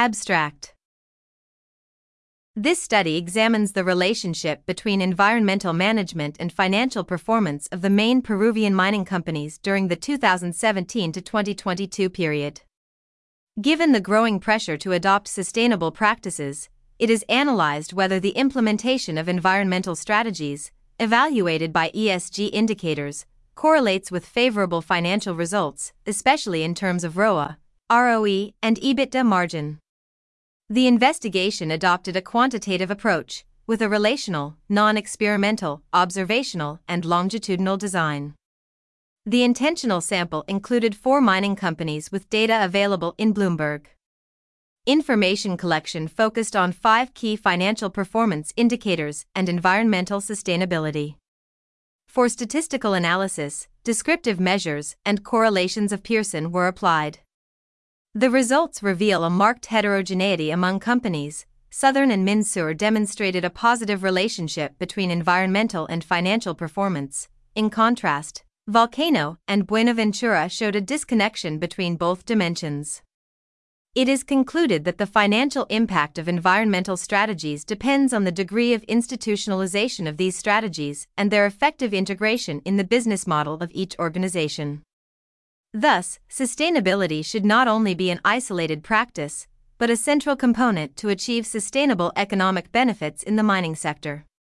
Abstract. This study examines the relationship between environmental management and financial performance of the main Peruvian mining companies during the 2017 to 2022 period. Given the growing pressure to adopt sustainable practices, it is analyzed whether the implementation of environmental strategies, evaluated by ESG indicators, correlates with favorable financial results, especially in terms of ROA, ROE, and EBITDA margin. The investigation adopted a quantitative approach, with a relational, non-experimental, observational, and longitudinal design. The intentional sample included 4 mining companies with data available in Bloomberg. Information collection focused on 5 key financial performance indicators and environmental sustainability. For statistical analysis, descriptive measures and correlations of Pearson were applied. The results reveal a marked heterogeneity among companies. Southern and Minsur demonstrated a positive relationship between environmental and financial performance. In contrast, Volcano and Buenaventura showed a disconnection between both dimensions. It is concluded that the financial impact of environmental strategies depends on the degree of institutionalization of these strategies and their effective integration in the business model of each organization. Thus, sustainability should not only be an isolated practice, but a central component to achieve sustainable economic benefits in the mining sector.